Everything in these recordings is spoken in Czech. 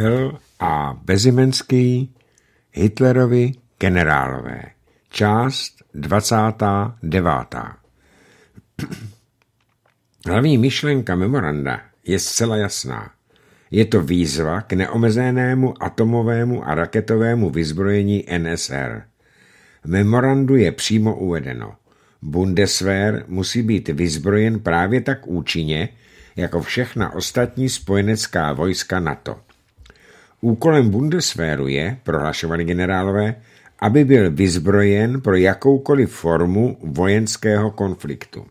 L. A. Bezimenský, Hitlerovi generálové. Část 29. Hlavní myšlenka memoranda je zcela jasná. Je to výzva k neomezenému atomovému a raketovému vyzbrojení NSR. V memorandu je přímo uvedeno: Bundeswehr musí být vyzbrojen právě tak účinně, jako všechna ostatní spojenecká vojska NATO. Úkolem Bundeswehru je, prohlašovali generálové, aby byl vyzbrojen pro jakoukoliv formu vojenského konfliktu.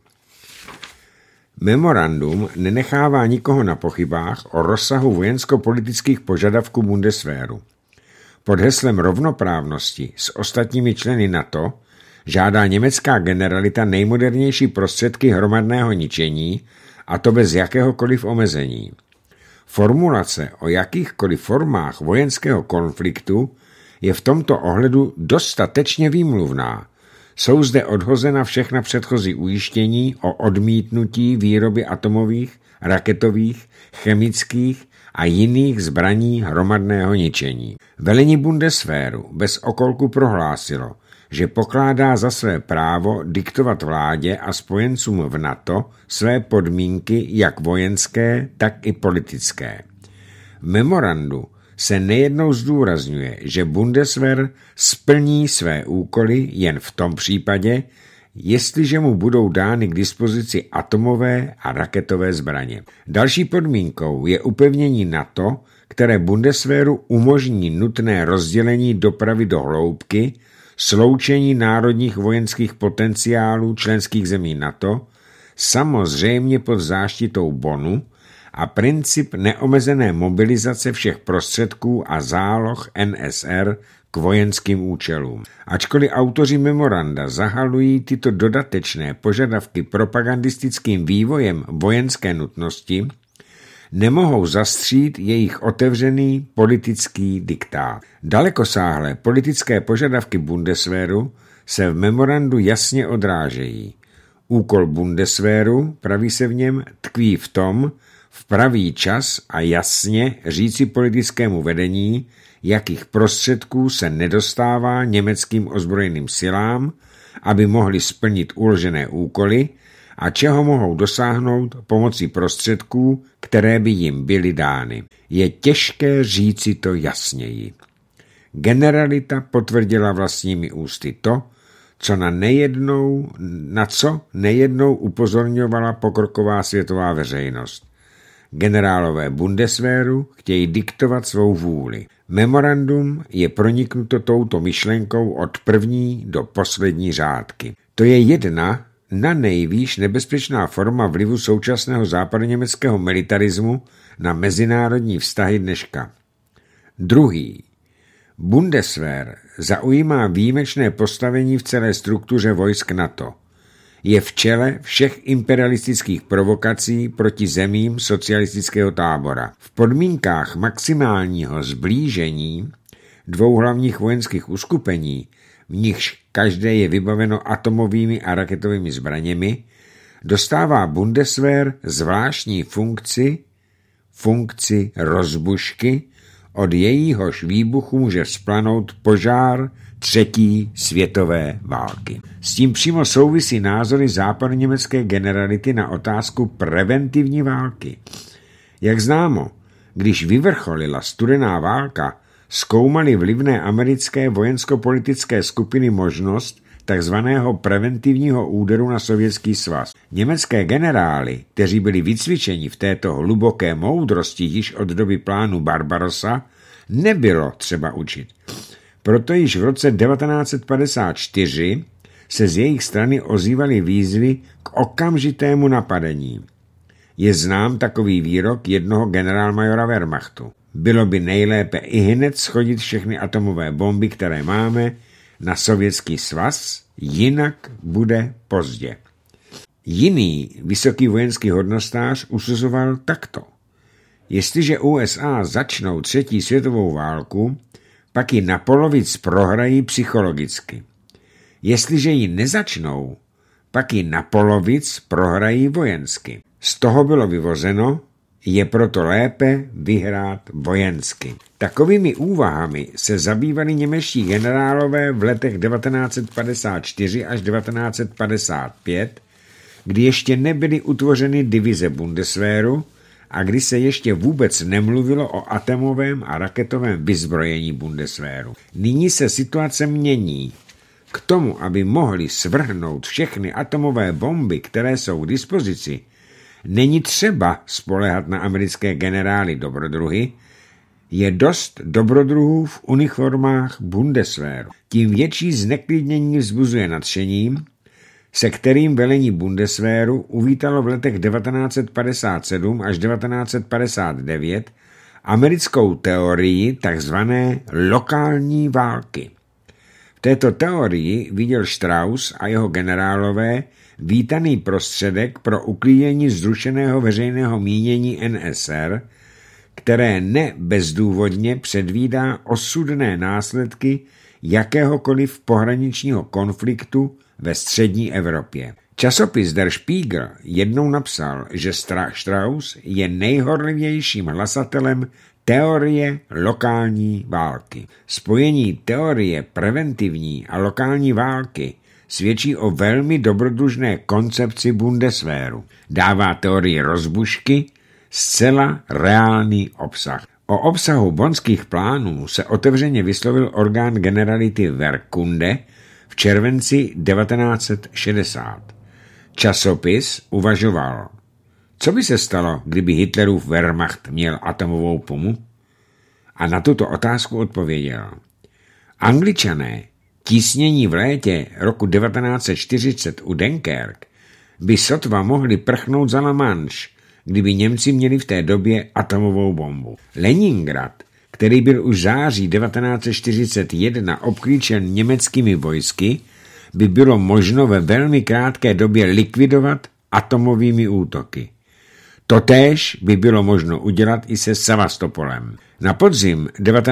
Memorandum nenechává nikoho na pochybách o rozsahu vojensko-politických požadavků Bundeswehru. Pod heslem rovnoprávnosti s ostatními členy NATO žádá německá generalita nejmodernější prostředky hromadného ničení, a to bez jakéhokoliv omezení. Formulace o jakýchkoliv formách vojenského konfliktu je v tomto ohledu dostatečně výmluvná. Jsou zde odhozena všechna předchozí ujištění o odmítnutí výroby atomových, raketových, chemických a jiných zbraní hromadného ničení. Velení Bundeswehru bez okolku prohlásilo, že pokládá za své právo diktovat vládě a spojencům v NATO své podmínky jak vojenské, tak i politické. V memorandu se nejednou zdůrazňuje, že Bundeswehr splní své úkoly jen v tom případě, jestliže mu budou dány k dispozici atomové a raketové zbraně. Další podmínkou je upevnění NATO, které Bundeswehru umožní nutné rozdělení dopravy do hloubky, sloučení národních vojenských potenciálů členských zemí NATO, samozřejmě pod záštitou Bonnu, a princip neomezené mobilizace všech prostředků a záloh NSR k vojenským účelům. Ačkoliv autoři memoranda zahalují tyto dodatečné požadavky propagandistickým vývojem vojenské nutnosti, nemohou zastřít jejich otevřený politický diktát. Dalekosáhlé politické požadavky Bundeswehru se v memorandu jasně odrážejí. Úkol Bundeswehru, praví se v něm, tkví v tom, v pravý čas a jasně říci politickému vedení, jakých prostředků se nedostává německým ozbrojeným silám, aby mohli splnit uložené úkoly, a čeho mohou dosáhnout pomocí prostředků, které by jim byly dány. Je těžké říci to jasněji. Generalita potvrdila vlastními ústy to, na co nejednou upozorňovala pokroková světová veřejnost. Generálové Bundeswehru chtějí diktovat svou vůli. Memorandum je proniknuto touto myšlenkou od první do poslední řádky. To je jedna na nejvýš nebezpečná forma vlivu současného západoněmeckého militarismu na mezinárodní vztahy dneška. Druhý. Bundeswehr zaujímá výjimečné postavení v celé struktuře vojsk NATO. Je v čele všech imperialistických provokací proti zemím socialistického tábora. V podmínkách maximálního zblížení dvou hlavních vojenských uskupení, v nichž každé je vybaveno atomovými a raketovými zbraněmi, dostává Bundeswehr zvláštní funkci rozbušky, od jejíhož výbuchu může vzplanout požár třetí světové války. S tím přímo souvisí názory západoněmecké generality na otázku preventivní války. Jak známo, když vyvrcholila studená válka, zkoumaly vlivné americké vojensko-politické skupiny možnost takzvaného preventivního úderu na Sovětský svaz. Německé generály, kteří byli vycvičeni v této hluboké moudrosti již od doby plánu Barbarossa, nebylo třeba učit. Proto již v roce 1954 se z jejich strany ozývaly výzvy k okamžitému napadení. Je znám takový výrok jednoho generálmajora Wehrmachtu. Bylo by nejlépe ihned shodit všechny atomové bomby, které máme, na Sovětský svaz, jinak bude pozdě. Jiný vysoký vojenský hodnostář usuzoval takto. Jestliže USA začnou třetí světovou válku, pak ji napolovic prohrají psychologicky. Jestliže ji nezačnou, pak ji napolovic prohrají vojensky. Z toho bylo vyvozeno, je proto lépe vyhrát vojensky. Takovými úvahami se zabývali němečtí generálové v letech 1954 až 1955, kdy ještě nebyly utvořeny divize Bundeswehru a kdy se ještě vůbec nemluvilo o atomovém a raketovém vyzbrojení Bundeswehru. Nyní se situace mění. K tomu, aby mohli svrhnout všechny atomové bomby, které jsou k dispozici, není třeba spoléhat na americké generály dobrodruhy, je dost dobrodruhů v uniformách Bundeswehru. Tím větší zneklidnění vzbuzuje nadšením, se kterým velení Bundeswehru uvítalo v letech 1957 až 1959 americkou teorii tzv. Lokální války. V této teorii viděl Strauss a jeho generálové vítaný prostředek pro uklízení zrušeného veřejného mínění NSR, které ne bezdůvodně předvídá osudné následky jakéhokoliv pohraničního konfliktu ve střední Evropě. Časopis Der Spiegel jednou napsal, že Strauss je nejhorlivějším hlasatelem teorie lokální války. Spojení teorie preventivní a lokální války svědčí o velmi dobrodružné koncepci Bundeswehru. Dává teorii rozbušky zcela reálný obsah. O obsahu bonských plánů se otevřeně vyslovil orgán generality Wehrkunde v červenci 1960. Časopis uvažoval, co by se stalo, kdyby Hitlerův Wehrmacht měl atomovou pumu? A na tuto otázku odpověděl. Angličané, tísnění v létě roku 1940 u Dunkerque, by sotva mohli prchnout za La Manche, kdyby Němci měli v té době atomovou bombu. Leningrad, který byl už září 1941 obklíčen německými vojsky, by bylo možno ve velmi krátké době likvidovat atomovými útoky. Totéž by bylo možno udělat i se Sevastopolem. Na podzim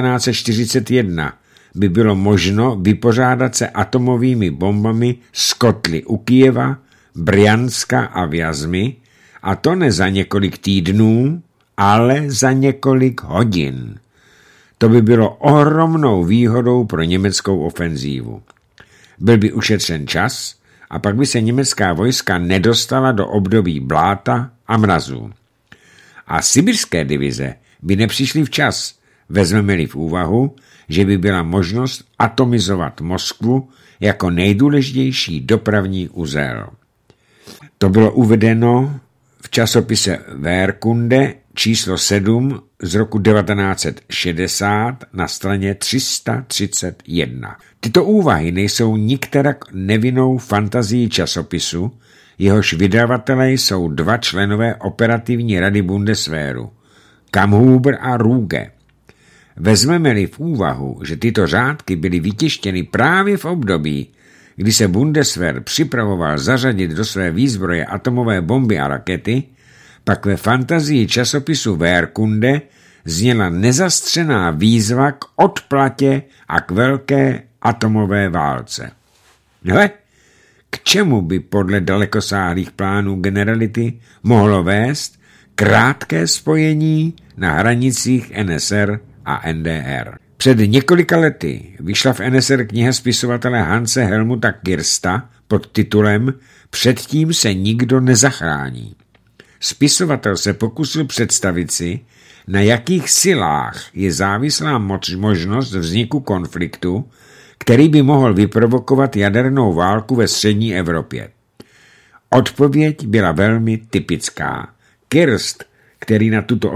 1941 by bylo možno vypořádat se atomovými bombami z kotly u Kyjeva, Brjanska a Vjazmy, a to ne za několik týdnů, ale za několik hodin. To by bylo ohromnou výhodou pro německou ofenzívu. Byl by ušetřen čas a pak by se německá vojska nedostala do období bláta a mrazů. A sibirské divize by nepřišly včas, vezmeme-li v úvahu, že by byla možnost atomizovat Moskvu jako nejdůležitější dopravní uzel. To bylo uvedeno v časopise Wehrkunde číslo 7 z roku 1960 na straně 331. Tyto úvahy nejsou nikterak nevinnou fantazií časopisu, jehož vydavatelé jsou dva členové operativní rady Bundeswehru, Kamhuber a Ruge. Vezmeme-li v úvahu, že tyto řádky byly vytištěny právě v období, kdy se Bundeswehr připravoval zařadit do své výzbroje atomové bomby a rakety, pak ve fantazii časopisu Wehrkunde zněla nezastřená výzva k odplatě a k velké atomové válce. Hle, k čemu by podle dalekosáhlých plánů generality mohlo vést krátké spojení na hranicích NSR a NDR? Před několika lety vyšla v NSR kniha spisovatele Hanse Helmuta Kirsta pod titulem Předtím se nikdo nezachrání. Spisovatel se pokusil představit si, na jakých silách je závislá možnost vzniku konfliktu, který by mohl vyprovokovat jadernou válku ve střední Evropě. Odpověď byla velmi typická. Kirst, který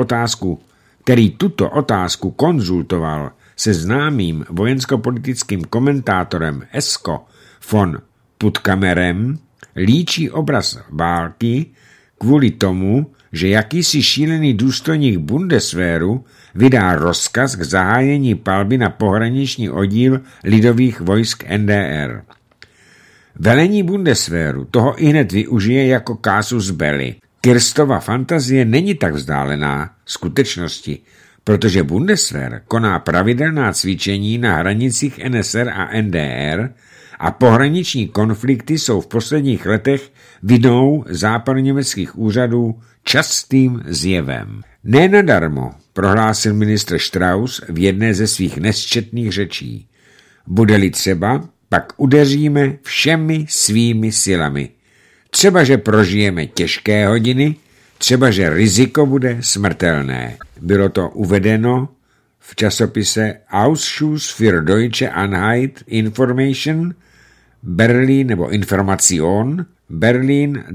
tuto otázku konzultoval se známým vojensko-politickým komentátorem Esko von Puttkamerem, líčí obraz války kvůli tomu, že jakýsi šílený důstojník Bundeswehru vydá rozkaz k zahájení palby na pohraniční oddíl lidových vojsk NDR. Velení Bundeswehru toho ihned využije jako casus belli. Kirstova fantazie není tak vzdálená skutečnosti, protože Bundeswehr koná pravidelná cvičení na hranicích NSR a NDR a pohraniční konflikty jsou v posledních letech vinou západoněmeckých úřadů častým zjevem. Nenadarmo, prohlásil ministr Strauss v jedné ze svých nesčetných řečí. Bude-li třeba, pak udeříme všemi svými silami. Třeba, že prožijeme těžké hodiny, třeba, že riziko bude smrtelné. Bylo to uvedeno v časopise Ausschuss für Deutsche Einheit Information, Berlín nebo Information, Berlín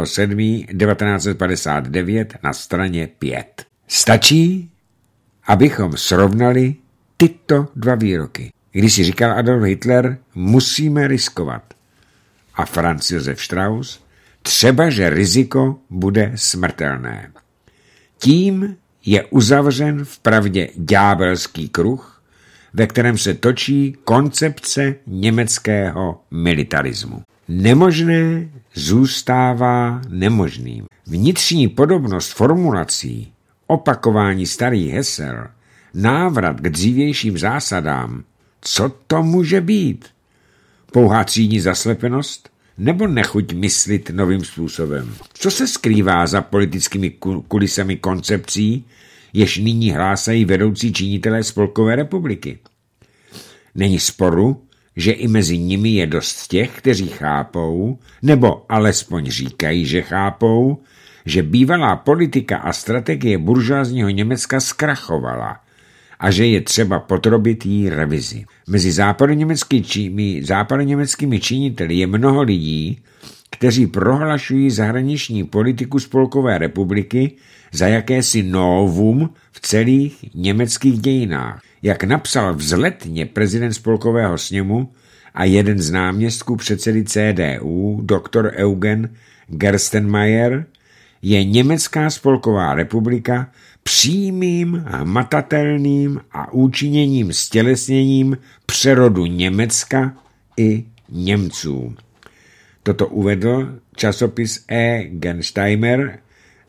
2.7.1959 na straně 5. Stačí, abychom srovnali tyto dva výroky. Když si říkal Adolf Hitler, musíme riskovat. A Franz Josef Strauss, třeba, že riziko bude smrtelné. Tím je uzavřen vpravdě ďábelský kruh, ve kterém se točí koncepce německého militarismu. Nemožné zůstává nemožným. Vnitřní podobnost formulací, opakování starých hesel, návrat k dřívějším zásadám, co to může být? Pouhá třídní zaslepenost nebo nechuť myslit novým způsobem? Co se skrývá za politickými kulisami koncepcí, jež nyní hlásají vedoucí činitelé Spolkové republiky? Není sporu, že i mezi nimi je dost těch, kteří chápou, nebo alespoň říkají, že chápou, že bývalá politika a strategie buržoazního Německa zkrachovala a že je třeba podrobit jí revizi. Mezi západoněmeckými činiteli je mnoho lidí, kteří prohlašují zahraniční politiku Spolkové republiky za jakési novum v celých německých dějinách. Jak napsal vzletně prezident Spolkového sněmu a jeden z náměstků předsedy CDU, dr. Eugen Gerstenmaier, je Německá spolková republika přímým, hmatatelným a účinněním stělesněním přerodu Německa i Němců. Toto uvedl časopis E. Gensteimer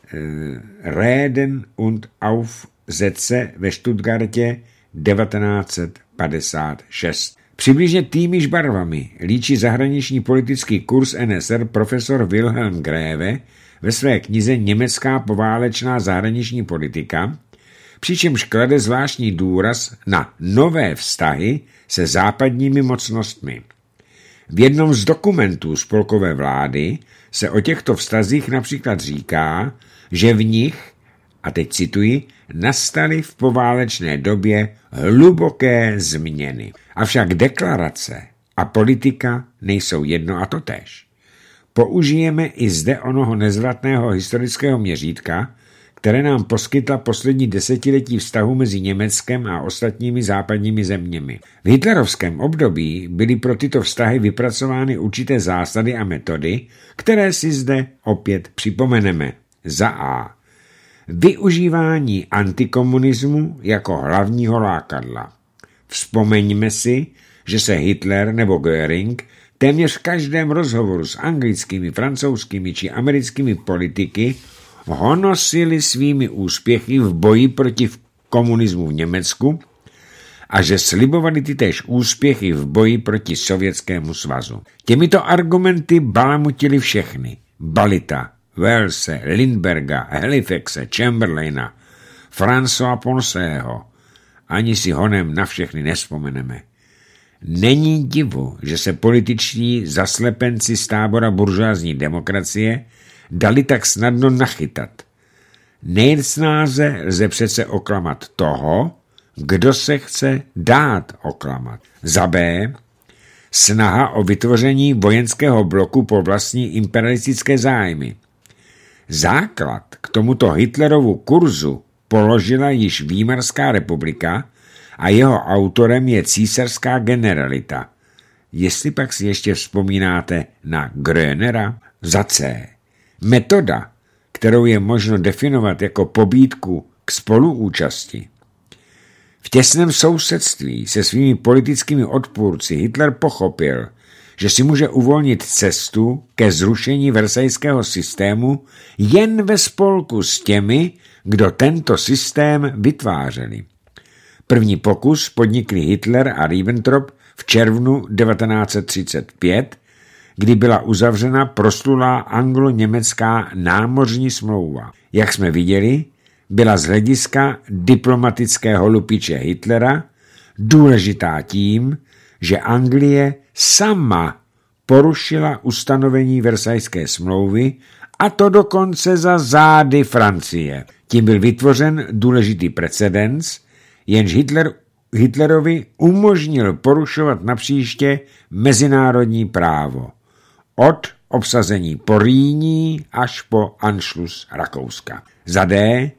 Reden und Aufsätze ve Stuttgartě 1956. Přibližně týmiž barvami líčí zahraniční politický kurz NSR profesor Wilhelm Graeve ve své knize Německá poválečná zahraniční politika, přičemž klade zvláštní důraz na nové vztahy se západními mocnostmi. V jednom z dokumentů spolkové vlády se o těchto vztazích například říká, že v nich, a teď cituji, nastaly v poválečné době hluboké změny. Avšak deklarace a politika nejsou jedno a totéž. Použijeme i zde onoho nezvratného historického měřítka, které nám poskytla poslední desetiletí vztahu mezi Německem a ostatními západními zeměmi. V hitlerovském období byly pro tyto vztahy vypracovány určité zásady a metody, které si zde opět připomeneme. Za A. Využívání antikomunismu jako hlavního lákadla. Vzpomeňme si, že se Hitler nebo Göring téměř v každém rozhovoru s anglickými, francouzskými či americkými politiky honosili svými úspěchy v boji proti komunismu v Německu a že slibovali tytéž úspěchy v boji proti Sovětskému svazu. Těmito argumenty balamutili všechny. Balita, Wellse, Lindberga, Halifaxe, Chamberlaina, François Ponceho. Ani si honem na všechny nespomeneme. Není divu, že se političtí zaslepenci z tábora buržoazní demokracie dali tak snadno nachytat. Nejsnáze lze přece oklamat toho, kdo se chce dát oklamat. Za B. Snaha o vytvoření vojenského bloku po vlastní imperialistické zájmy. Základ k tomuto Hitlerovu kurzu položila již Výmarská republika a jeho autorem je císařská generalita. Jestli pak si ještě vzpomínáte na Grönera. Za C. Metoda, kterou je možno definovat jako pobídku k spoluúčasti. V těsném sousedství se svými politickými odpůrci Hitler pochopil, že si může uvolnit cestu ke zrušení versajského systému jen ve spolku s těmi, kdo tento systém vytvářeli. První pokus podnikli Hitler a Ribbentrop v červnu 1935, kdy byla uzavřena proslulá anglo-německá námořní smlouva. Jak jsme viděli, byla z hlediska diplomatického lupiče Hitlera důležitá tím, že Anglie sama porušila ustanovení Versajské smlouvy, a to dokonce za zády Francie. Tím byl vytvořen důležitý precedens, jenž Hitlerovi umožnil porušovat napříště mezinárodní právo. Od obsazení Porýní až po Anschluss Rakouska. Za D.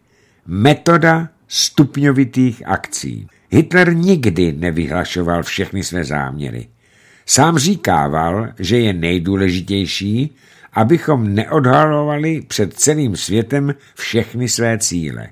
Metoda stupňovitých akcí. Hitler nikdy nevyhlašoval všechny své záměry. Sám říkával, že je nejdůležitější, abychom neodhalovali před celým světem všechny své cíle.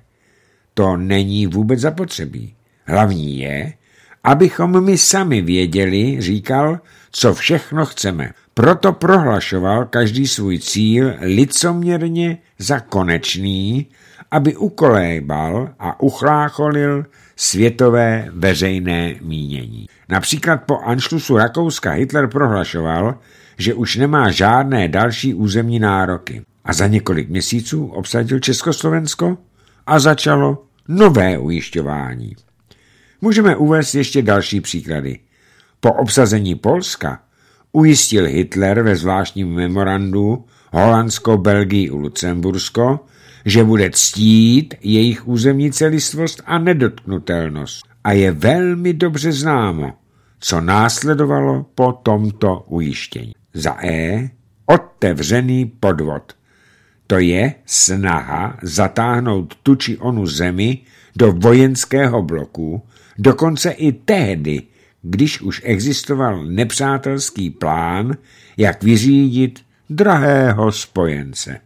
To není vůbec zapotřebí. Hlavní je, abychom my sami věděli, říkal, co všechno chceme. Proto prohlašoval každý svůj cíl licoměrně za konečný, aby ukolébal a uchlácholil světové veřejné mínění. Například po Anschlussu Rakouska Hitler prohlašoval, že už nemá žádné další územní nároky. A za několik měsíců obsadil Československo a začalo nové ujišťování. Můžeme uvést ještě další příklady. Po obsazení Polska ujistil Hitler ve zvláštním memorandu Holandsko, Belgii a Lucembursko, že bude ctít jejich územní celistvost a nedotknutelnost. A je velmi dobře známo, co následovalo po tomto ujištění. Za E. Otevřený podvod. To je snaha zatáhnout tu či onu zemi do vojenského bloku, dokonce i tehdy, když už existoval nepřátelský plán, jak vyřídit drahého spojence.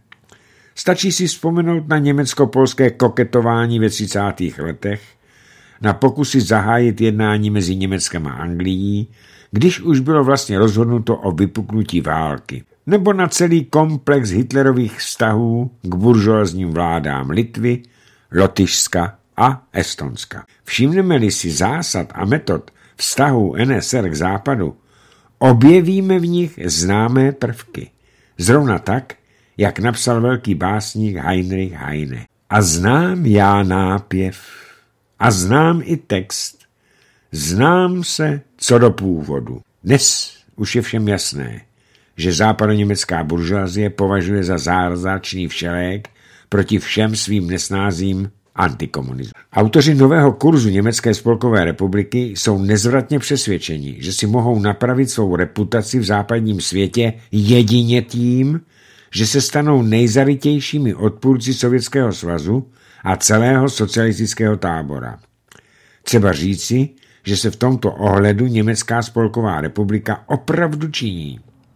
Stačí si vzpomenout na německo-polské koketování ve 30. letech, na pokusy zahájit jednání mezi Německem a Anglií, když už bylo vlastně rozhodnuto o vypuknutí války, nebo na celý komplex Hitlerových vztahů k buržoazním vládám Litvy, Lotyšska a Estonska. Všimneme-li si zásad a metod vztahů NSR k západu, objevíme v nich známé prvky. Zrovna tak, jak napsal velký básník Heinrich Heine. A znám já nápěv, a znám i text, znám se co do původu. Dnes už je všem jasné, že západoněmecká buržoazie považuje za zázračný všelék proti všem svým nesnázím antikomunismu. Autoři nového kurzu Německé spolkové republiky jsou nezvratně přesvědčeni, že si mohou napravit svou reputaci v západním světě jedině tím, že se stanou nejzarytějšími odpůrci Sovětského svazu a celého socialistického tábora. Třeba říci, že se v tomto ohledu Německá spolková republika opravdu činí.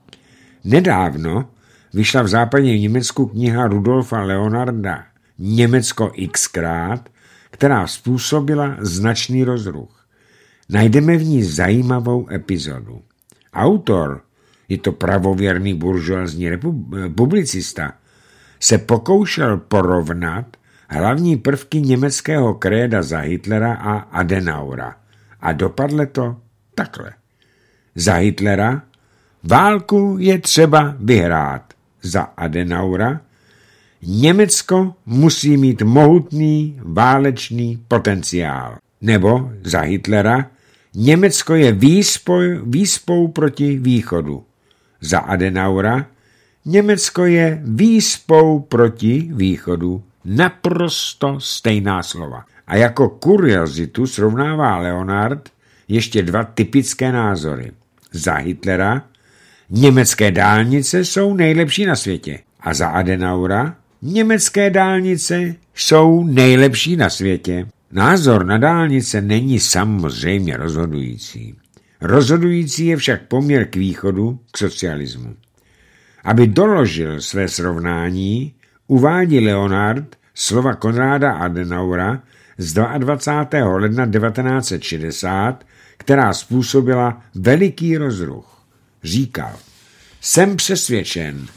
Nedávno vyšla v západním Německu kniha Rudolfa Leonarda Německo xkrát, která způsobila značný rozruch. Najdeme v ní zajímavou epizodu. Autor, je to pravověrný buržoazní publicista, se pokoušel porovnat hlavní prvky německého kréda za Hitlera a Adenaura. A dopadlo to takhle. Za Hitlera válku je třeba vyhrát. Za Adenaura Německo musí mít mohutný válečný potenciál. Nebo za Hitlera Německo je výspou proti východu. Za Adenaura Německo je výspou proti východu. Naprosto stejná slova. A jako kuriozitu srovnává Leonard ještě dva typické názory. Za Hitlera německé dálnice jsou nejlepší na světě. A za Adenaura německé dálnice jsou nejlepší na světě. Názor na dálnice není samozřejmě rozhodující. Rozhodující je však poměr k východu, k socialismu. Aby doložil své srovnání, uvádí Leonard slova Konráda Adenaura z 22. ledna 1960, která způsobila veliký rozruch. Říkal: jsem přesvědčen,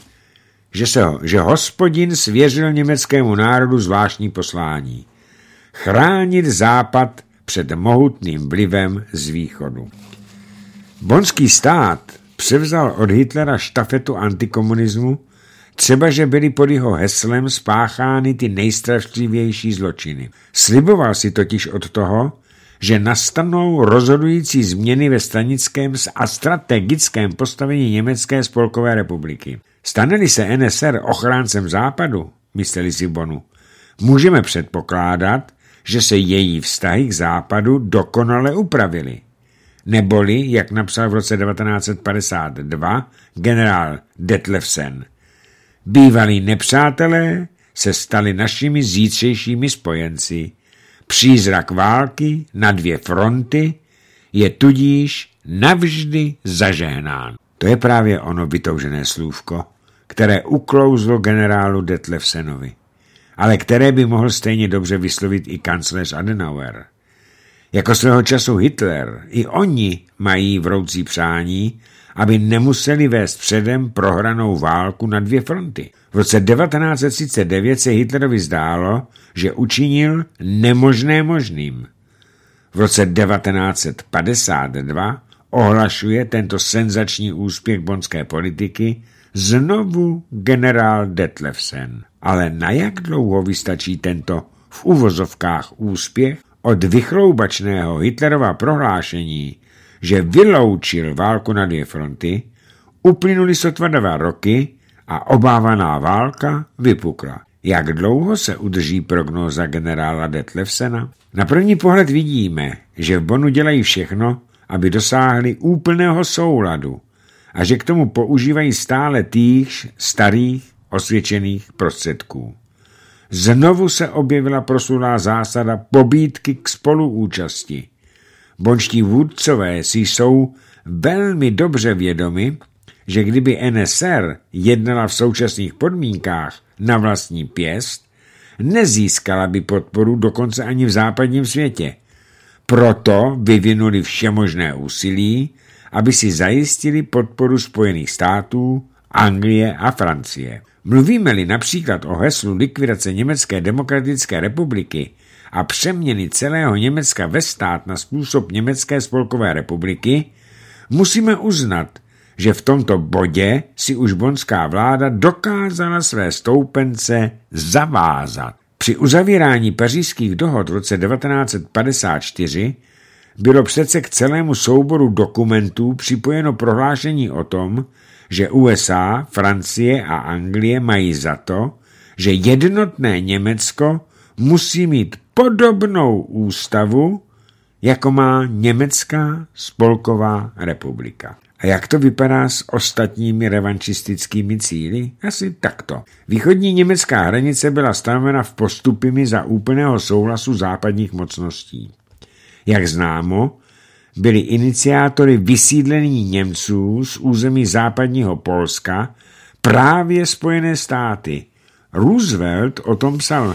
že Hospodin svěřil německému národu zvláštní poslání. Chránit západ před mohutným vlivem z východu. Bonský stát převzal od Hitlera štafetu antikomunismu, třeba že byly pod jeho heslem spáchány ty nejstrašlivější zločiny. Sliboval si totiž od toho, že nastanou rozhodující změny ve stranickém a strategickém postavení Německé spolkové republiky. Stane-li se NSR ochráncem západu, mysleli si Bonu, můžeme předpokládat, že se její vztahy k západu dokonale upravily. Neboli, jak napsal v roce 1952 generál Detlefsen, bývalí nepřátelé se stali našimi zítřejšími spojenci. Přízrak války na 2 fronty je tudíž navždy zažehnán. To je právě ono vytoužené slůvko, které uklouzlo generálu Detlefsenovi, ale které by mohl stejně dobře vyslovit i kancléř Adenauer. Jako svého času Hitler, i oni mají vroucí přání, aby nemuseli vést předem prohranou válku na 2 fronty. V roce 1939 se Hitlerovi zdálo, že učinil nemožné možným. V roce 1952 ohlašuje tento senzační úspěch bonské politiky znovu generál Detlefsen. Ale na jak dlouho vystačí tento v uvozovkách úspěch od vychloubačného Hitlerova prohlášení, že vyloučil válku na 2 fronty, uplynuly sotva 2 roky a obávaná válka vypukla. Jak dlouho se udrží prognóza generála Detlefsena? Na první pohled vidíme, že v Bonnu dělají všechno, aby dosáhli úplného souladu a že k tomu používají stále týchž starých osvědčených prostředků. Znovu se objevila proslulá zásada pobídky k spoluúčasti. Bonští vůdcové si jsou velmi dobře vědomi, že kdyby NSR jednala v současných podmínkách na vlastní pěst, nezískala by podporu dokonce ani v západním světě. Proto vyvinuli všemožné úsilí, aby si zajistili podporu Spojených států, Anglie a Francie. Mluvíme-li například o heslu likvidace Německé demokratické republiky a přeměny celého Německa ve stát na způsob Německé spolkové republiky, musíme uznat, že v tomto bodě si už bonská vláda dokázala své stoupence zavázat. Při uzavírání pařížských dohod v roce 1954 bylo přece k celému souboru dokumentů připojeno prohlášení o tom, že USA, Francie a Anglie mají za to, že jednotné Německo musí mít podobnou ústavu, jako má Německá spolková republika. A jak to vypadá s ostatními revanšistickými cíli? Asi takto. Východní německá hranice byla stanovena v postupimi za úplného souhlasu západních mocností. Jak známo, byli iniciátory vysídlení Němců z území západního Polska právě Spojené státy. Roosevelt o tom psal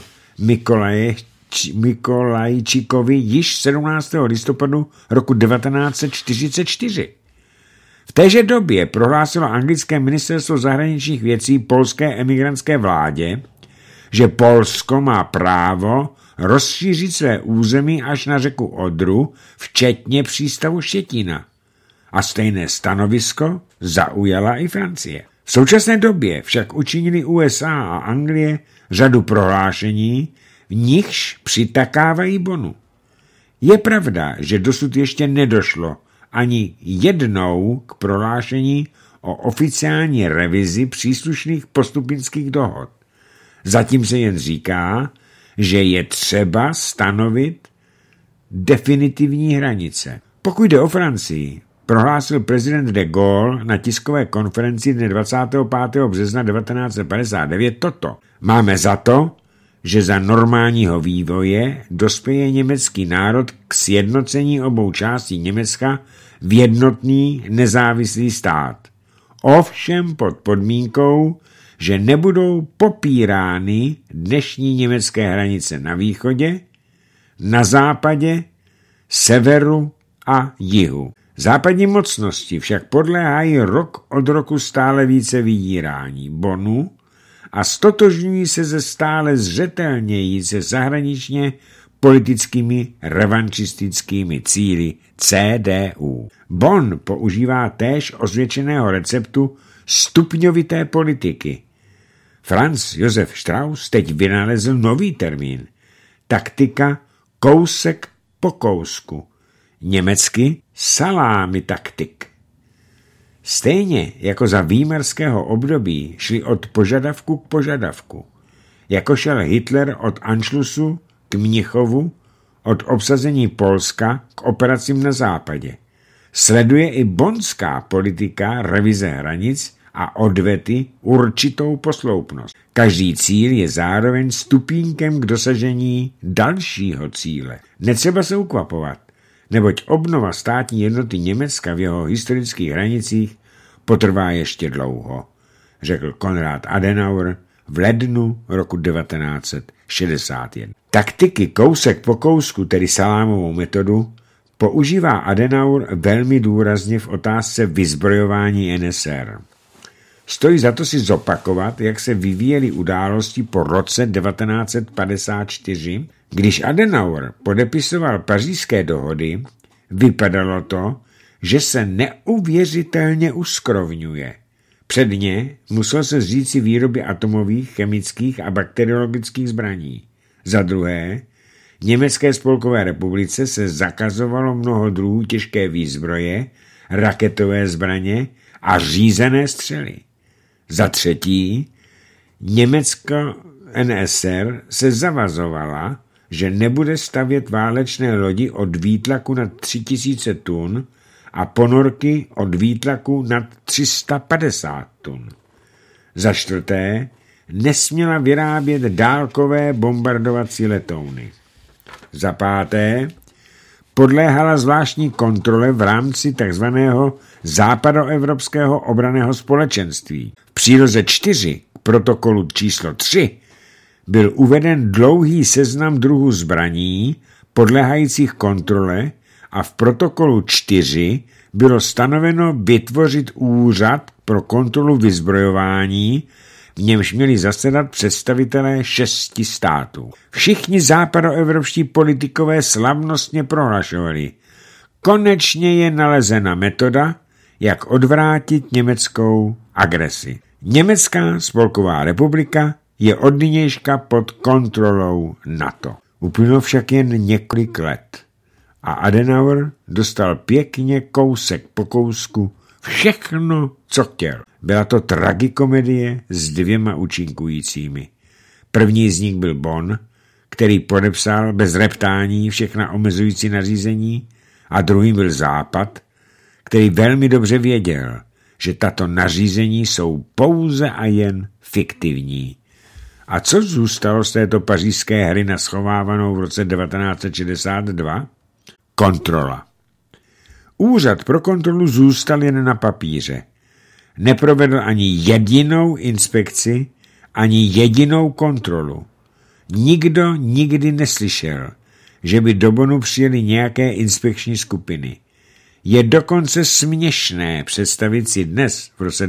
Mikolajčikovi již 17. listopadu roku 1944. V téže době prohlásilo anglické ministerstvo zahraničních věcí polské emigrantské vládě, že Polsko má právo rozšířit své území až na řeku Odru, včetně přístavu Štětina. A stejné stanovisko zaujala i Francie. V současné době však učinili USA a Anglie řadu prohlášení, v nichž přitakávají Bonnu. Je pravda, že dosud ještě nedošlo ani jednou k prohlášení o oficiální revizi příslušných postupinských dohod. Zatím se jen říká, že je třeba stanovit definitivní hranice. Pokud jde o Francii, prohlásil prezident de Gaulle na tiskové konferenci dne 25. března 1959 toto. Máme za to, že za normálního vývoje dospěje německý národ k sjednocení obou částí Německa v jednotný nezávislý stát. Ovšem pod podmínkou, že nebudou popírány dnešní německé hranice na východě, na západě, severu a jihu. Západní mocnosti však podléhají rok od roku stále více vydírání Bonnu a stotožňují se ze stále zřetelněji se zahraničně politickými revanšistickými cíli CDU. Bonn používá též osvědčeného receptu stupňovité politiky. Franz Josef Strauss teď vynalezl nový termín. Taktika kousek po kousku. Německy salámi taktik. Stejně jako za výmarského období šli od požadavku k požadavku. Jako šel Hitler od Anšlusu k Mnichovu, od obsazení Polska k operacím na západě. Sleduje i bonnská politika revize hranic a odvety určitou posloupnost. Každý cíl je zároveň stupínkem k dosažení dalšího cíle. Netřeba se ukvapovat, neboť obnova státní jednoty Německa v jeho historických hranicích potrvá ještě dlouho, řekl Konrad Adenauer v lednu roku 1961. Taktiky kousek po kousku, tedy salámovou metodu, používá Adenauer velmi důrazně v otázce vyzbrojování NSR. Stojí za to si zopakovat, jak se vyvíjely události po roce 1954. Když Adenauer podepisoval pařížské dohody, vypadalo to, že se neuvěřitelně uskrovňuje. Předně musel se zříci výroby atomových, chemických a bakteriologických zbraní. Za druhé, Německé spolkové republice se zakazovalo mnoho druhů těžké výzbroje, raketové zbraně a řízené střely. Za třetí, Německo NSR se zavazovala, že nebude stavět válečné lodi od výtlaku nad 3000 tun a ponorky od výtlaku nad 350 tun. Za čtvrté, nesměla vyrábět dálkové bombardovací letouny. Za páté, podléhala zvláštní kontrole v rámci tzv. Západoevropského obranného společenství. V příloze 4 k protokolu číslo 3 byl uveden dlouhý seznam druhů zbraní podléhajících kontrole a v protokolu 4 bylo stanoveno vytvořit úřad pro kontrolu vyzbrojování, v němž měli zasedat představitelé 6 států. Všichni západoevropští politikové slavnostně prohlašovali: konečně je nalezena metoda, jak odvrátit německou agresi. Německá spolková republika je od nynějška pod kontrolou NATO. Uplynulo však jen několik let a Adenauer dostal pěkně kousek po kousku všechno, co chtěl. Byla to tragikomedie s 2 účinkujícími. První z nich byl Bonn, který podepsal bez reptání všechna omezující nařízení, a druhý byl Západ, který velmi dobře věděl, že tato nařízení jsou pouze a jen fiktivní. A co zůstalo z této pařížské hry naschovávanou v roce 1962? Kontrola. Úřad pro kontrolu zůstal jen na papíře. Neprovedl ani jedinou inspekci, ani jedinou kontrolu. Nikdo nikdy neslyšel, že by do Bonnu přijeli nějaké inspekční skupiny. Je dokonce směšné představit si dnes, v roce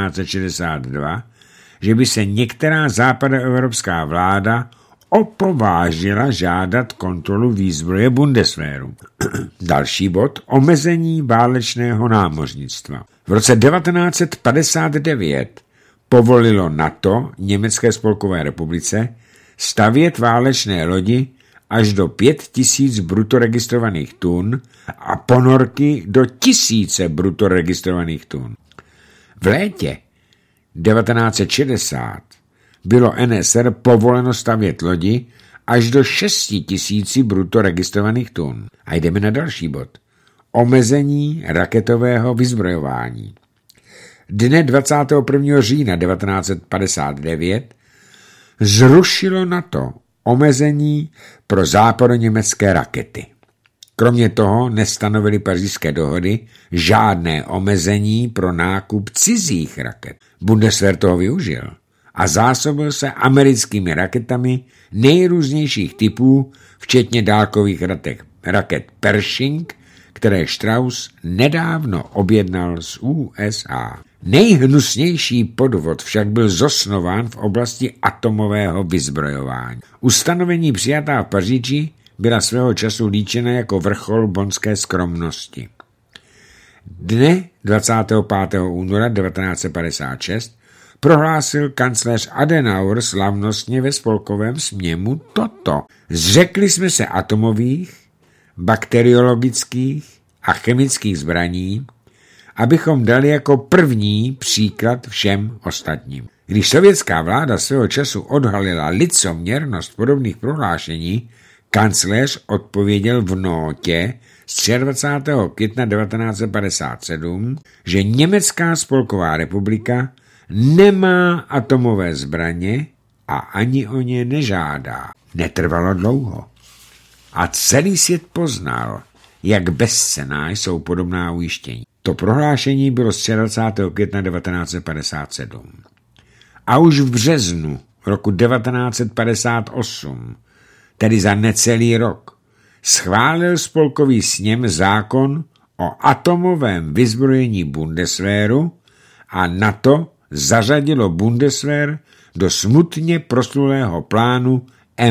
1962, že by se některá západoevropská vláda opovážila žádat kontrolu výzbroje Bundeswehru. Další bod: omezení válečného námořnictva. V roce 1959 povolilo NATO Německé spolkové republice stavět válečné lodi až do 5000 bruto registrovaných tun a ponorky do 1000 bruto registrovaných tun. V létě 1960 bylo NSR povoleno stavět lodi až do 6000 bruto registrovaných tun. A jdeme na další bod. Omezení raketového vyzbrojování. Dne 21. října 1959 zrušilo NATO omezení pro západoněmecké rakety. Kromě toho nestanovily pařížské dohody žádné omezení pro nákup cizích raket. Bundeswehr toho využil a zásobil se americkými raketami nejrůznějších typů, včetně dálkových raket Pershing, které Strauss nedávno objednal z USA. Nejhnusnější podvod však byl zosnován v oblasti atomového vyzbrojování. Ustanovení přijatá v Paříži byla svého času líčena jako vrchol bonské skromnosti. Dne 25. února 1956 prohlásil kancléř Adenauer slavnostně ve spolkovém sněmu toto. Zřekli jsme se atomových, bakteriologických a chemických zbraní, abychom dali jako první příklad všem ostatním. Když sovětská vláda svého času odhalila licoměrnost podobných prohlášení, kancléř odpověděl v nótě z 23. května 1957, že Německá spolková republika nemá atomové zbraně a ani o ně nežádá. Netrvalo dlouho. A celý svět poznal, jak bezcenná jsou podobná ujištění. To prohlášení bylo z 23. května 1957. A už v březnu roku 1958, tedy za necelý rok, schválil spolkový sněm zákon o atomovém vyzbrojení Bundeswehru a NATO zařadilo Bundeswehr do smutně proslulého plánu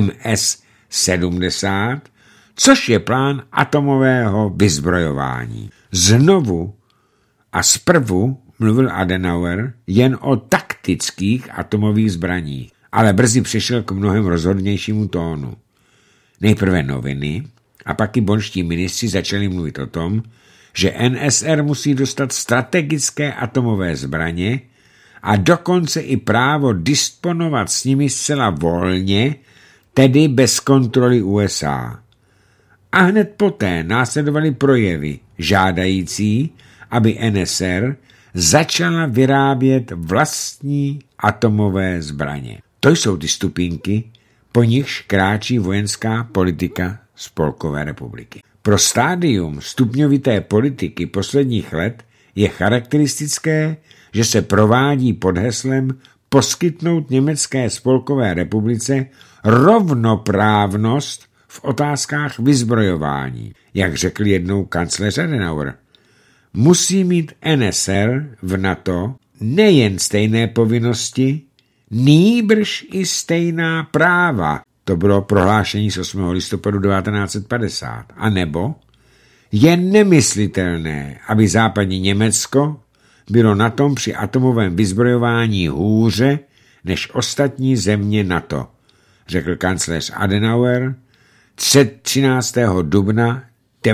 MS-70, což je plán atomového vyzbrojování. Znovu a zprvu mluvil Adenauer jen o taktických atomových zbraních, ale brzy přešel k mnohem rozhodnějšímu tónu. Nejprve noviny a pak i bonští ministři začali mluvit o tom, že NSR musí dostat strategické atomové zbraně a dokonce i právo disponovat s nimi zcela volně, tedy bez kontroly USA. A hned poté následovaly projevy žádající, aby NSR začala vyrábět vlastní atomové zbraně. To jsou ty stupínky, po nichž kráčí vojenská politika Spolkové republiky. Pro stádium stupňovité politiky posledních let je charakteristické, že se provádí pod heslem poskytnout Německé spolkové republice rovnoprávnost v otázkách vyzbrojování. Jak řekl jednou kancléř Adenauer, musí mít NSR v NATO nejen stejné povinnosti, nýbrž i stejná práva. To bylo prohlášení z 8. listopadu 1950. A nebo je nemyslitelné, aby západní Německo bylo na tom při atomovém vyzbrojování hůře než ostatní země NATO, řekl kancléř Adenauer 13. dubna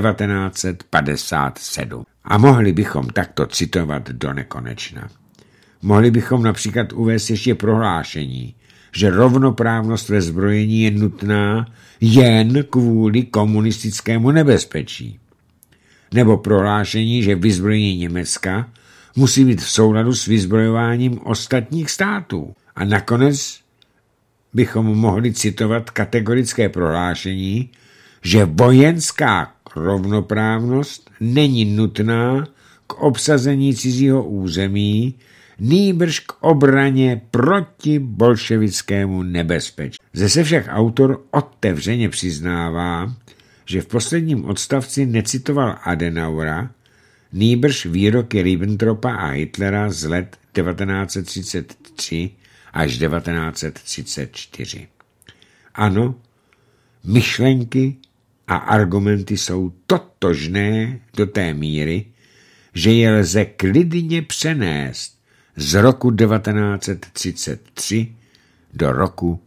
1957. A mohli bychom takto citovat do nekonečna. Mohli bychom například uvést ještě prohlášení, že rovnoprávnost ve zbrojení je nutná jen kvůli komunistickému nebezpečí. Nebo prohlášení, že vyzbrojení Německa musí být v souladu s vyzbrojováním ostatních států. A nakonec bychom mohli citovat kategorické prohlášení, že vojenská rovnoprávnost není nutná k obsazení cizího území, nýbrž k obraně proti bolševickému nebezpečí. Zde však autor otevřeně přiznává, že v posledním odstavci necitoval Adenauera, nýbrž výroky Ribbentropa a Hitlera z let 1933 až 1934. Ano, myšlenky a argumenty jsou totožné do té míry, že je lze klidně přenést z roku 1933 do roku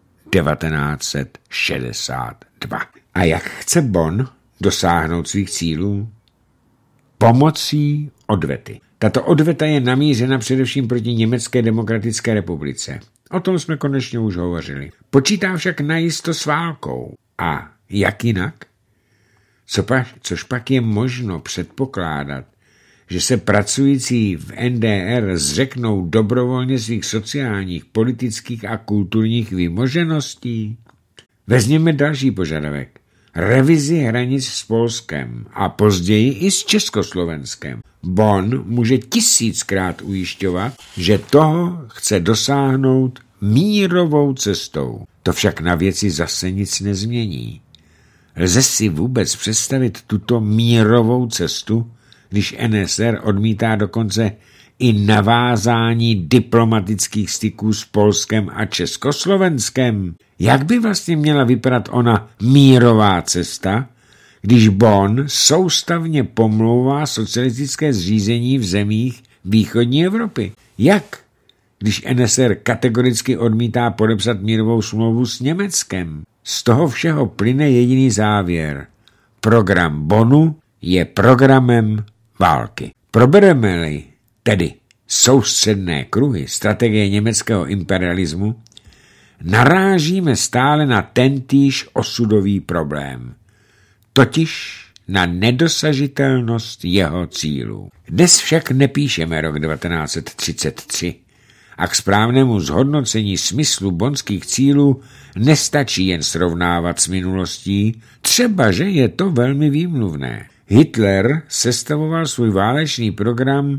1962. A jak chce Bonn dosáhnout svých cílů? Pomocí odvety. Tato odveta je namířena především proti Německé demokratické republice. O tom jsme konečně už hovořili. Počítá však najisto s válkou. A jak jinak? Což pak je možno předpokládat, že se pracující v NDR zřeknou dobrovolně svých sociálních, politických a kulturních vymožeností? Vezměme další požadavek. Revizi hranic s Polskem a později i s Československem. Bonn může 1000krát ujišťovat, že toho chce dosáhnout mírovou cestou. To však na věci zase nic nezmění. Lze si vůbec představit tuto mírovou cestu, když NSR odmítá dokonce i navázání diplomatických styků s Polskem a Československem? Jak by vlastně měla vypadat ona mírová cesta, když Bonn soustavně pomlouvá socialistické zřízení v zemích východní Evropy? Jak, když NSR kategoricky odmítá podepsat mírovou smlouvu s Německem? Z toho všeho plyne jediný závěr. Program Bonnu je programem války. Probereme-li tedy soustředné kruhy strategie německého imperialismu, narážíme stále na tentýž osudový problém, totiž na nedosažitelnost jeho cílů. Dnes však nepíšeme rok 1933 a k správnému zhodnocení smyslu bonnských cílů nestačí jen srovnávat s minulostí, třeba že je to velmi výmluvné. Hitler sestavoval svůj válečný program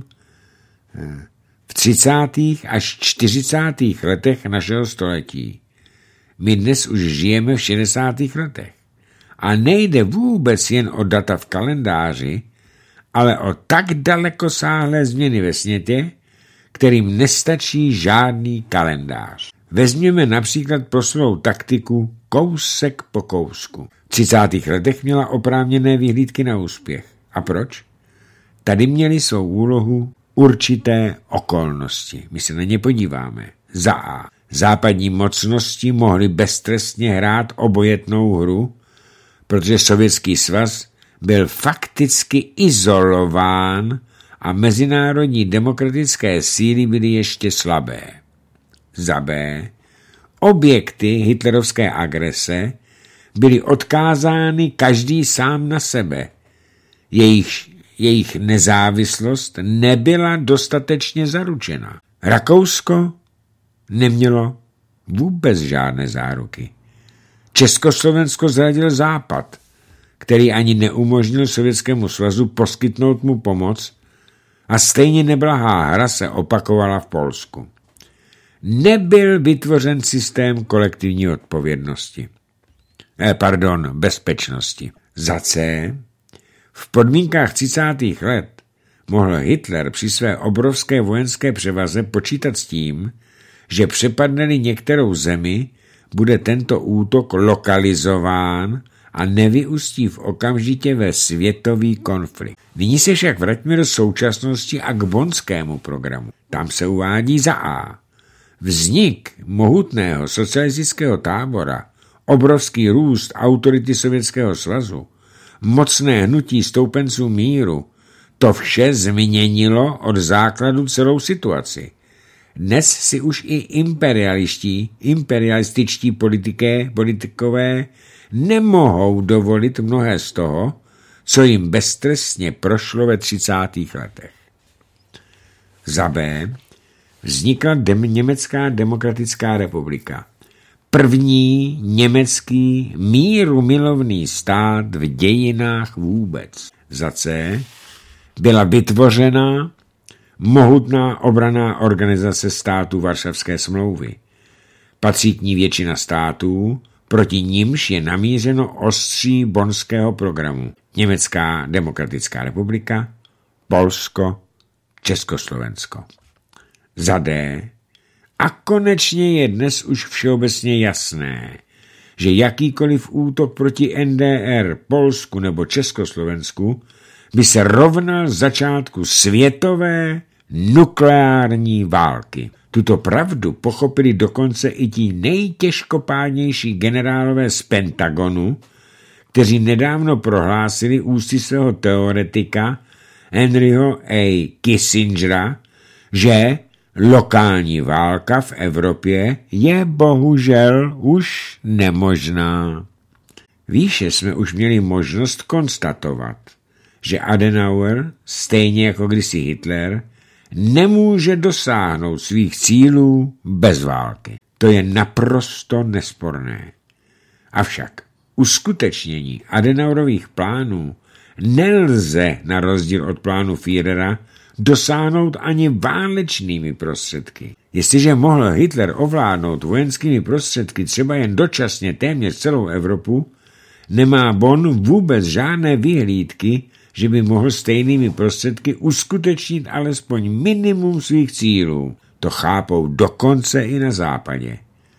v 30. až 40. letech našeho století. My dnes už žijeme v 60. letech. A nejde vůbec jen o data v kalendáři, ale o tak dalekosáhlé změny ve světě, kterým nestačí žádný kalendář. Vezměme například proslulou taktiku kousek po kousku. V 30. letech měla oprávněné vyhlídky na úspěch. A proč? Tady měly svou úlohu určité okolnosti. My se na ně podíváme. Za A. Západní mocnosti mohly beztrestně hrát obojetnou hru, protože Sovětský svaz byl fakticky izolován a mezinárodní demokratické síly byly ještě slabé. Za B. Objekty hitlerovské agrese byly odkázány každý sám na sebe. Jejich nezávislost nebyla dostatečně zaručena. Rakousko nemělo vůbec žádné záruky. Československo zradil Západ, který ani neumožnil Sovětskému svazu poskytnout mu pomoc, a stejně neblahá hra se opakovala v Polsku. Nebyl vytvořen systém kolektivní odpovědnosti. Bezpečnosti. Za C. V podmínkách 30. let mohl Hitler při své obrovské vojenské převaze počítat s tím, že přepadne-li některou zemi, bude tento útok lokalizován a nevyústí v okamžitě ve světový konflikt. Nyní se však vraťme do současnosti a k bonnskému programu. Tam se uvádí za A. Vznik mohutného socialistického tábora, obrovský růst autority Sovětského svazu, mocné hnutí stoupenců míru, to vše změnilo od základu celou situaci. Dnes si už i imperialističtí politikové nemohou dovolit mnohé z toho, co jim beztrestně prošlo ve 30. letech. Za B. Vznikla Německá demokratická republika. První německý mírumilovný stát v dějinách vůbec. Za C. Byla vytvořena mohutná obranná organizace států Varšavské smlouvy. Patří k ní většina států, proti nimž je namířeno ostří bonnského programu. Německá demokratická republika, Polsko, Československo. Za D. A konečně je dnes už všeobecně jasné, že jakýkoliv útok proti NDR, Polsku nebo Československu by se rovnal začátku světové nukleární války. Tuto pravdu pochopili dokonce i ti nejtěžkopádnější generálové z Pentagonu, kteří nedávno prohlásili ústy svého teoretika Henryho A. Kissingera, že lokální válka v Evropě je bohužel už nemožná. Výše jsme už měli možnost konstatovat, že Adenauer, stejně jako kdysi Hitler, nemůže dosáhnout svých cílů bez války. To je naprosto nesporné. Avšak uskutečnění Adenauerových plánů nelze na rozdíl od plánu Führera dosáhnout ani válečnými prostředky. Jestliže mohl Hitler ovládnout vojenskými prostředky třeba jen dočasně téměř celou Evropu, nemá Bonn vůbec žádné vyhlídky, že by mohl stejnými prostředky uskutečnit alespoň minimum svých cílů. To chápou dokonce i na západě.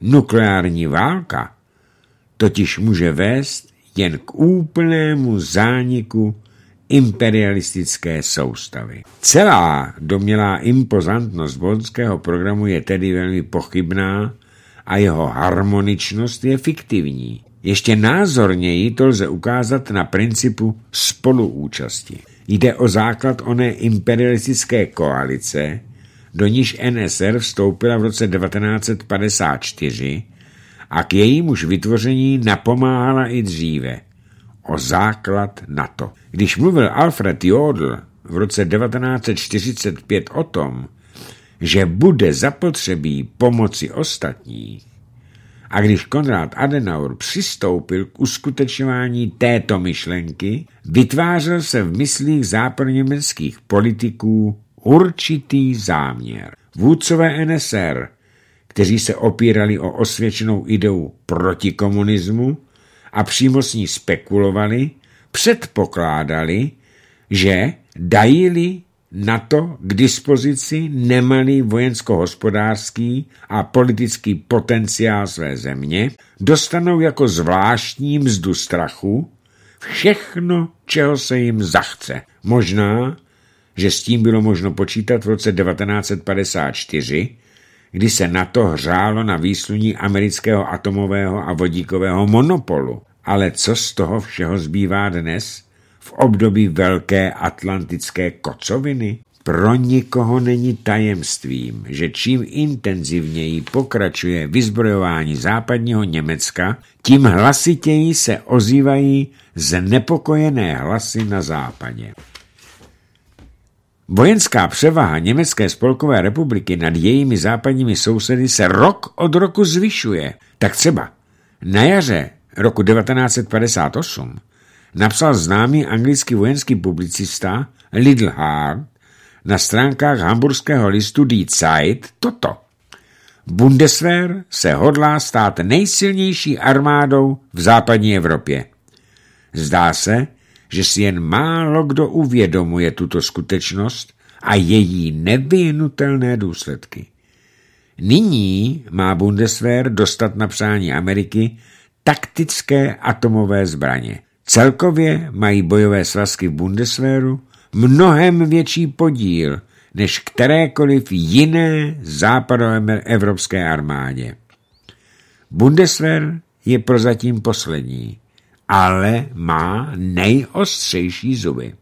Nukleární válka totiž může vést jen k úplnému zániku imperialistické soustavy. Celá domnělá impozantnost Bonnského programu je tedy velmi pochybná a jeho harmoničnost je fiktivní. Ještě názorněji to lze ukázat na principu spoluúčasti. Jde o základ oné imperialistické koalice, do níž NSR vstoupila v roce 1954 a k jejímuž vytvoření napomáhala i dříve. O základ NATO. Když mluvil Alfred Jodl v roce 1945 o tom, že bude zapotřebí pomoci ostatních, a když Konrad Adenauer přistoupil k uskutečňování této myšlenky, vytvářel se v myslích západoněmeckých politiků určitý záměr. Vůdcové NSR, kteří se opírali o osvědčenou ideu proti komunismu a přímo s ní spekulovali, předpokládali, že dají-li NATO k dispozici nemalý vojensko-hospodářský a politický potenciál své země, dostanou jako zvláštní mzdu strachu všechno, čeho se jim zachce. Možná, že s tím bylo možno počítat v roce 1954, kdy se NATO hřálo na výsluní amerického atomového a vodíkového monopolu. Ale co z toho všeho zbývá dnes, v období velké atlantické kocoviny? Pro nikoho není tajemstvím, že čím intenzivněji pokračuje vyzbrojování západního Německa, tím hlasitěji se ozývají znepokojené hlasy na západě. Vojenská převaha Německé spolkové republiky nad jejími západními sousedy se rok od roku zvyšuje. Tak třeba na jaře roku 1958 napsal známý anglický vojenský publicista Liddell Hart na stránkách hamburského listu Die Zeit toto. Bundeswehr se hodlá stát nejsilnější armádou v západní Evropě. Zdá se, že si jen málo kdo uvědomuje tuto skutečnost a její nevyhnutelné důsledky. Nyní má Bundeswehr dostat na přání Ameriky taktické atomové zbraně. Celkově mají bojové svazky v Bundeswehru mnohem větší podíl než kterékoliv jiné západoevropské armádě. Bundeswehr je prozatím poslední, ale má nejostřejší zuby.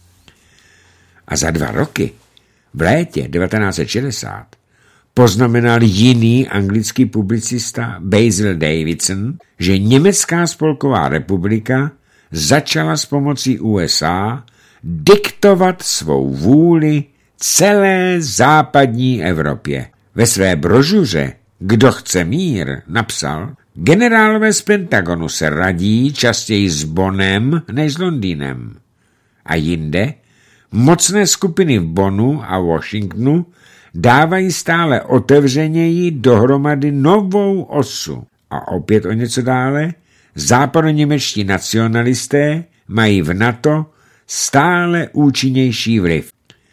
A za 2 roky, v létě 1960, poznamenal jiný anglický publicista Basil Davidson, že Německá spolková republika začala s pomocí USA diktovat svou vůli celé západní Evropě. Ve své brožuře Kdo chce mír napsal: generálové z Pentagonu se radí častěji s Bonnem než s Londýnem. A jinde mocné skupiny v Bonnu a Washingtonu dávají stále otevřeněji dohromady novou osu. A opět o něco dále, západoněmečtí nacionalisté mají v NATO stále účinnější vliv.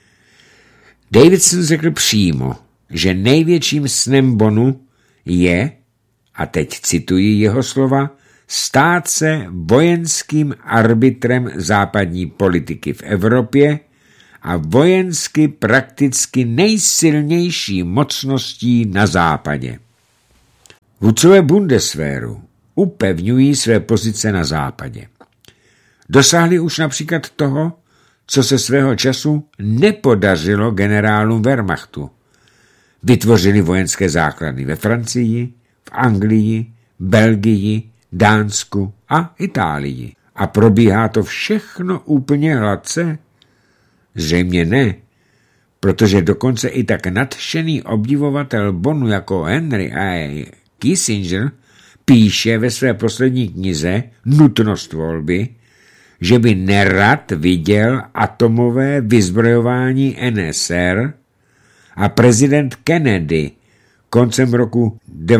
Davidson řekl přímo, že největším snem Bonnu je, a teď cituji jeho slova, stát se vojenským arbitrem západní politiky v Evropě a vojensky prakticky nejsilnější mocností na západě. Vůdcové Bundeswehru upevňují své pozice na západě. Dosáhli už například toho, co se svého času nepodařilo generálům Wehrmachtu. Vytvořili vojenské základny ve Francii, v Anglii, Belgii, Dánsku a Itálii. A probíhá to všechno úplně hladce? Zřejmě ne, protože dokonce i tak nadšený obdivovatel Bonnu jako Henry A. Kissinger píše ve své poslední knize Nutnost volby, že by nerad viděl atomové vyzbrojování NSR a prezident Kennedy koncem roku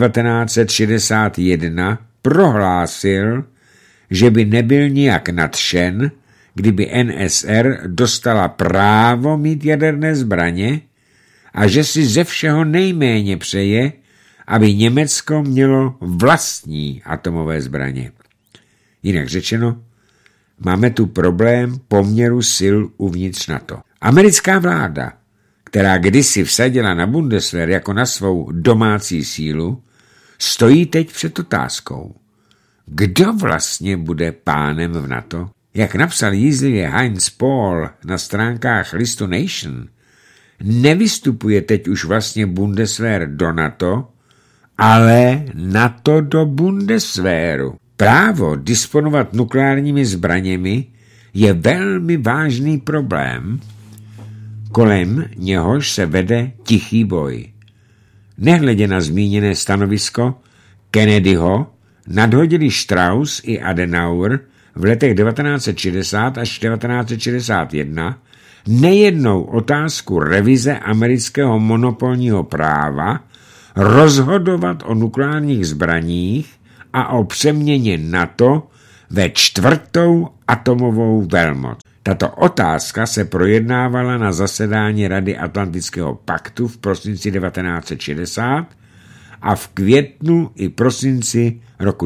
1961 prohlásil, že by nebyl nijak nadšen, kdyby NSR dostala právo mít jaderné zbraně a že si ze všeho nejméně přeje, aby Německo mělo vlastní atomové zbraně. Jinak řečeno, máme tu problém poměru sil uvnitř NATO. Americká vláda, která kdysi vsadila na Bundeswehr jako na svou domácí sílu, stojí teď před otázkou. Kdo vlastně bude pánem v NATO? Jak napsal jízlivě Heinz Paul na stránkách listu Nation, nevystupuje teď už vlastně Bundeswehr do NATO, ale NATO do Bundeswehru. Právo disponovat nukleárními zbraněmi je velmi vážný problém, kolem něhož se vede tichý boj. Nehledě na zmíněné stanovisko Kennedyho nadhodili Strauss i Adenauer v letech 1960 až 1961 nejednou otázku revize amerického monopolního práva rozhodovat o nukleárních zbraních a o přeměně NATO ve 4. atomovou velmoc. Tato otázka se projednávala na zasedání Rady Atlantického paktu v prosinci 1960 a v květnu i prosinci roku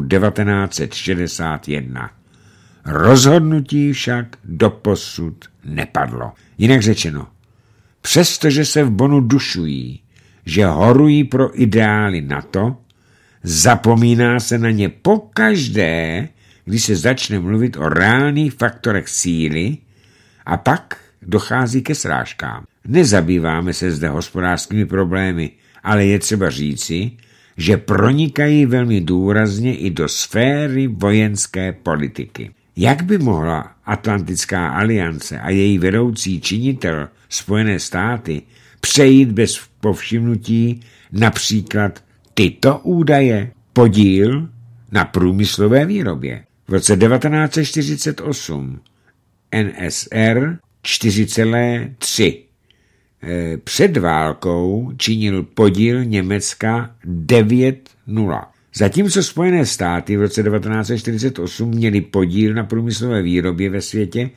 1961. Rozhodnutí však doposud nepadlo. Jinak řečeno, přestože se v Bonnu dušují, že horují pro ideály NATO, zapomíná se na ně pokaždé, když se začne mluvit o reálných faktorech síly a pak dochází ke srážkám. Nezabýváme se zde hospodářskými problémy, ale je třeba říci, že pronikají velmi důrazně i do sféry vojenské politiky. Jak by mohla Atlantická aliance a její vedoucí činitel Spojené státy přejít bez povšimnutí například tyto údaje? Podíl na průmyslové výrobě. V roce 1948 NSR 4,3. Před válkou činil podíl Německa 9,0. Zatímco Spojené státy v roce 1948 měly podíl na průmyslové výrobě ve světě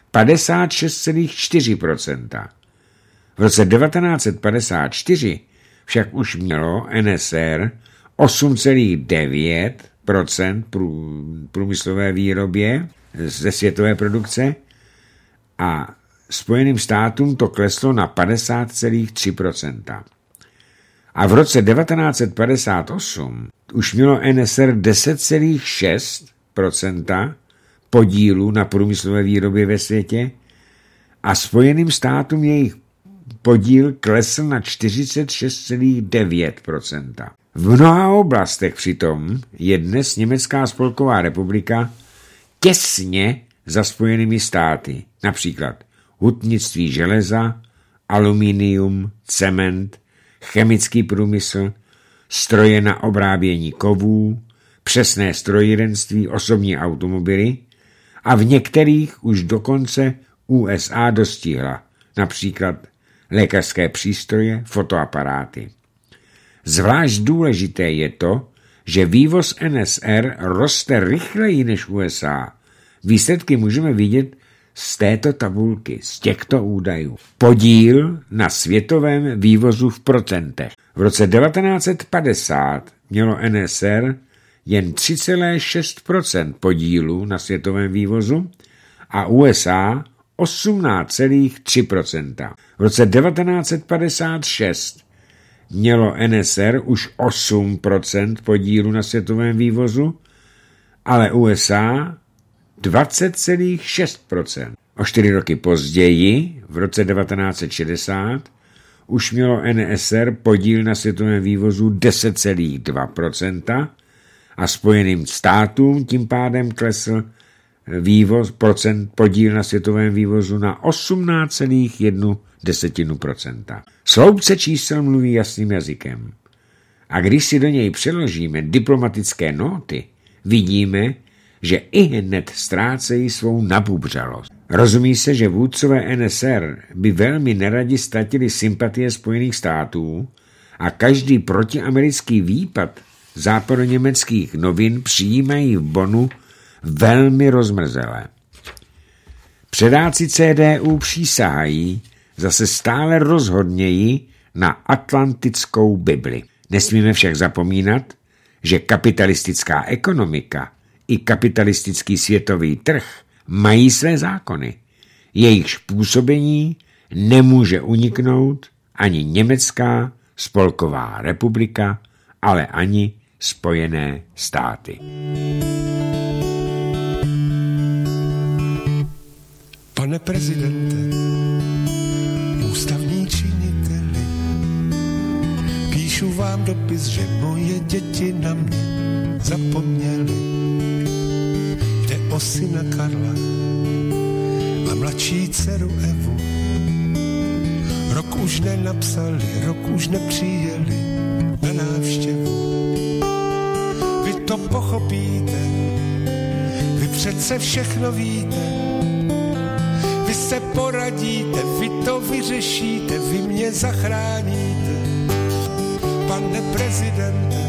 56,4%. V roce 1954 však už mělo NSR 8,9% průmyslové výrobě ze světové produkce a Spojeným státům to kleslo na 50,3%. A v roce 1958 už mělo NSR 10,6% podílu na průmyslové výrobě ve světě a Spojeným státům jejich podíl klesl na 46,9%. V mnoha oblastech přitom je dnes Německá spolková republika těsně za Spojenými státy, například hutnictví železa, aluminium, cement, chemický průmysl, stroje na obrábění kovů, přesné strojírenství, osobní automobily a v některých už dokonce USA dostihla, například lékařské přístroje, fotoaparáty. Zvlášť důležité je to, že vývoz NSR roste rychleji než USA. Výsledky můžeme vidět z této tabulky, z těchto údajů. Podíl na světovém vývozu v procentech. V roce 1950 mělo NSR jen 3,6% podílu na světovém vývozu a USA 18,3%. V roce 1956 mělo NSR už 8% podílu na světovém vývozu, ale USA 20,6%. O 4 roky později, v roce 1960, už mělo NSR podíl na světovém vývozu 10,2% a Spojeným státům tím pádem klesl podíl na světovém vývozu na 18,1%. Sloupce čísel mluví jasným jazykem. A když si do něj přeložíme diplomatické nóty, vidíme, že i hned ztrácejí svou nabubřalost. Rozumí se, že vůdcové NSR by velmi neradi ztratili sympatie Spojených států a každý protiamerický výpad západoněmeckých novin přijímají v Bonnu velmi rozmrzele. Předáci CDU přísahají zase stále rozhodněji na atlantickou Bibli. Nesmíme však zapomínat, že kapitalistická ekonomika i kapitalistický světový trh mají své zákony. Jejichž působení nemůže uniknout ani Německá spolková republika, ale ani Spojené státy. Pane prezidente, ústavní činiteli, píšu vám dopis, že moje děti na mě zapomněly. Jde o syna Karla a mladší dceru Evu. Rok už nenapsali, rok už nepřijeli na návštěvu. Vy to pochopíte, vy přece všechno víte. Vy se poradíte, vy to vyřešíte, vy mě zachráníte. Pane prezidente,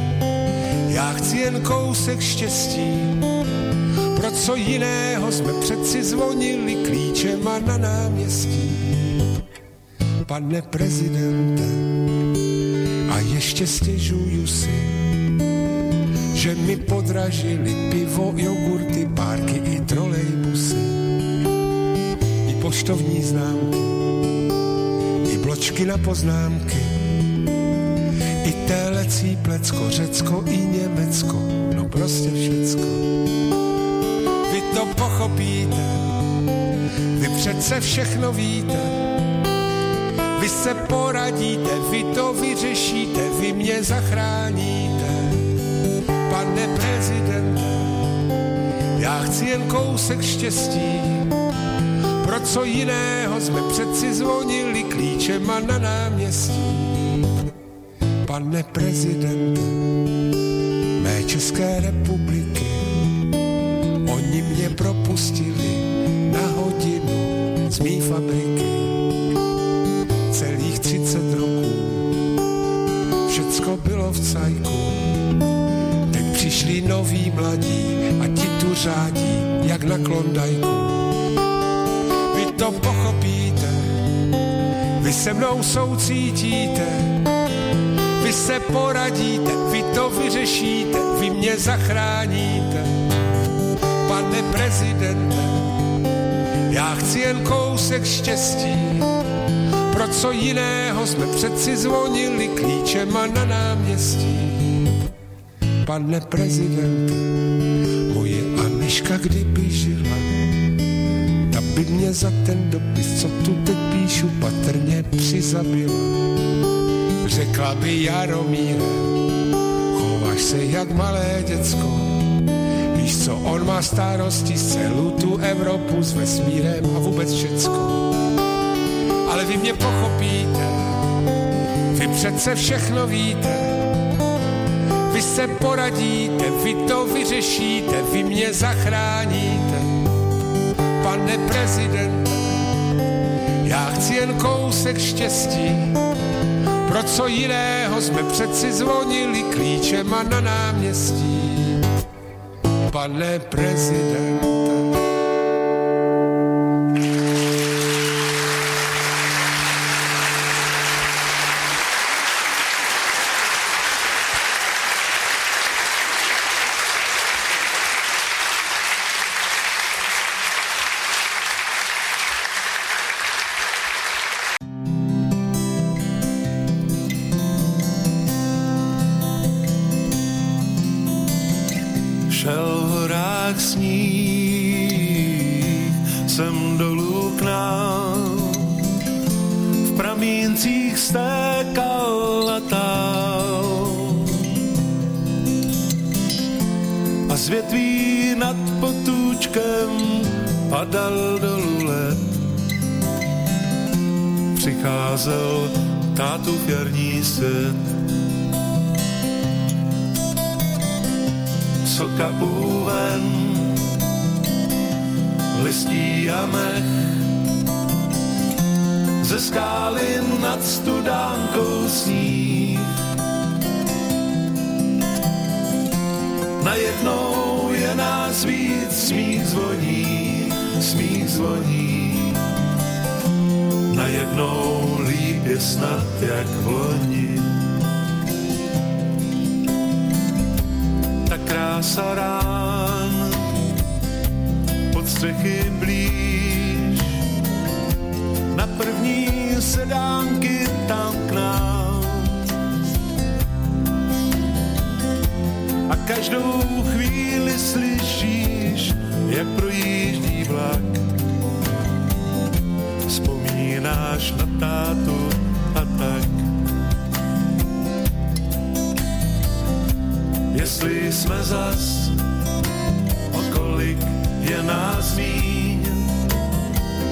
já chci jen kousek štěstí. Pro co jiného jsme přeci zvonili klíčema na náměstí. Pane prezidente, a ještě stěžuju si, že mi podražili pivo, jogurty, párky i trolejbusy. I poštovní známky, i bločky na poznámky, i telecí plecko, Řecko i Německo, no prostě všecko. Vy to pochopíte, vy přece všechno víte. Vy se poradíte, vy to vyřešíte, vy mě zachráníte. Pane prezidente, já chci jen kousek štěstí. Pro co jiného jsme přeci zvonili klíčema na náměstí. Pane prezidente, mé České republiky, oni mě propustili na hodinu z mý fabriky. Celých 30 roků všecko bylo v cajku. Teď přišli noví mladí a ti tu řádí jak na Klondajku. Vy to pochopíte, vy se mnou soucítíte, vy se poradíte, vy to vyřešíte, vy mě zachráníte. Pane prezidente, já chci jen kousek štěstí. Pro co jiného jsme přeci zvonili klíčema na náměstí. Pane prezidente, moje Aniška kdyby žila, ta by mě za ten dopis, co tu teď píšu, patrně přizabila. Řekla by: Jaromíre, chováš se jak malé děcko. Víš co, on má starosti z celou tu Evropu s vesmírem a vůbec všecko. Ale vy mě pochopíte, vy přece všechno víte. Vy se poradíte, vy to vyřešíte, vy mě zachráníte. Pane prezidente, já chci jen kousek štěstí. Pro co jiného jsme přeci zvonili klíčema na náměstí. Pane prezidente. Šel v horách sníh, sem dolů k nám, v pramíncích stékal a tál. A z větví nad potůčkem padal dolů led. Přicházel tátův jarní svět. Vlka úven, listí a mech, ze skály nad studánkou sníh. Najednou je nás víc, smích zvoní, smích zvoní. Najednou líp je snad jak v loni. krása rán, pod střechy blíž, na první sedánky tam k nám. A každou chvíli slyšíš, jak projíždí vlak. Vzpomínáš na tátu a tak. Jestli jsme zas, o kolik je nás míň,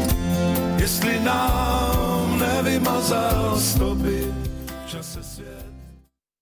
jestli nám nevymazal stopy v čase svět.